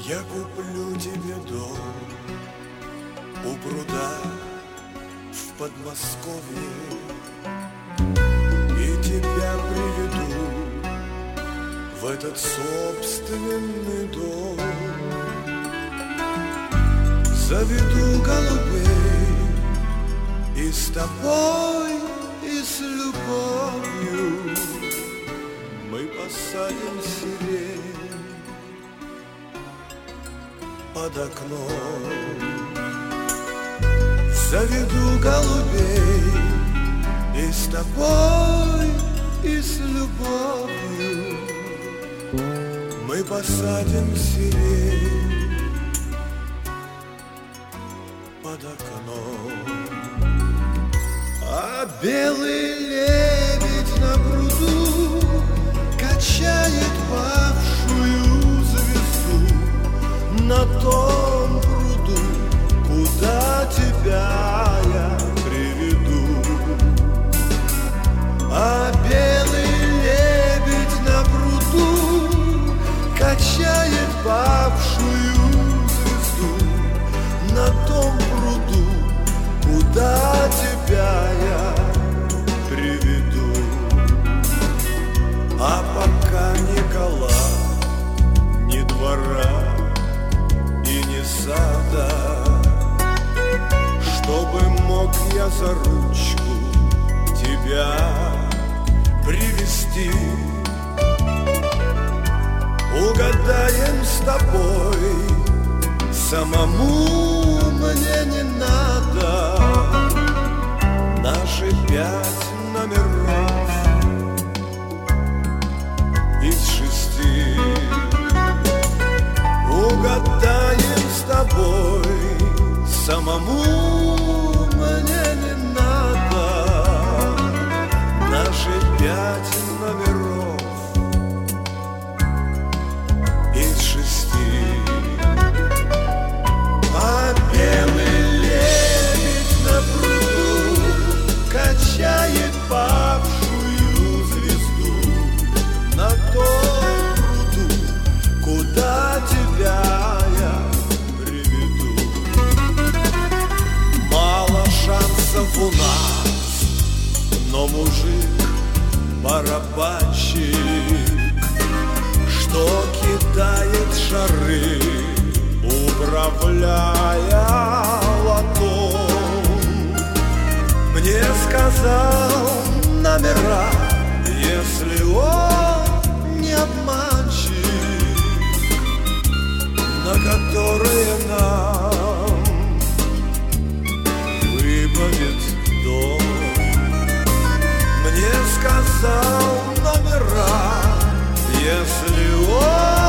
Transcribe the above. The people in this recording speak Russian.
Я куплю тебе дом у пруда в Подмосковье и тебя приведу в этот собственный дом. Заведу голубей и с тобой, и с любовью мы посадим сирень под окном. Заведу голубей и с тобой, и с любовью мы посадим сирень под окном. А белый лебедь на пруду качает павшую звезду на том пруду, куда тебя я приведу. А белый лебедь на пруду качает павшую звезду на том пруду, куда тебя я приведу. А пока ни кола, ни двора и ни сада, чтобы мог я за ручку тебя привести, угадаем с тобой, самому мне не надо наши 5 номеров из 6. Угадаем с тобой, самому мне не надо наши 5 номеров из 6. А белый лебедь на пруду качает павшую звезду на том пруду, куда тебя я приведу. Мало шансов у нас, но мужик барабанщик, что кидает шары, управляя лотом, мне сказал номера, если он не обманщик, на которые нам выбавит дом. Мне сказал номера, если он